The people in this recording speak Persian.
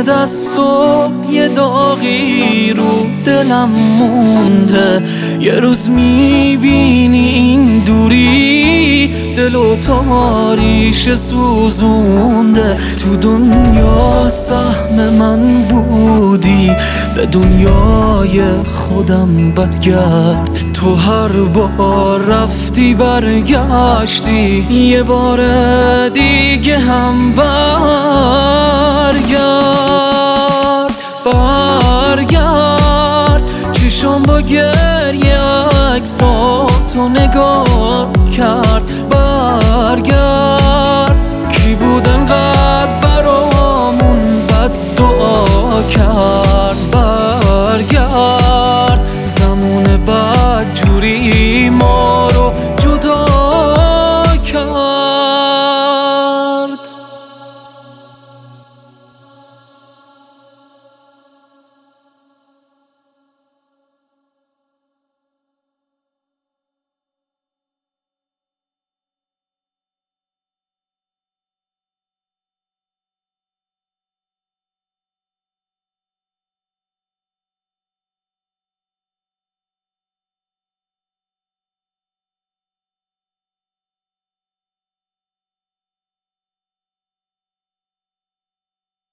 اومد از صبح یه داغی رو دلم مونده. یه روز میبینی این دوری دل و تاریش سوزونده. تو دنیا سهم من بودی، به دنیای خودم برگرد. تو هر بار رفتی برگشتی، یه بار دیگه هم برگرد. چشم با گریه عکساتو نگاه کرد. برگرد، کی بود انقدر برامون بد دعا کرد.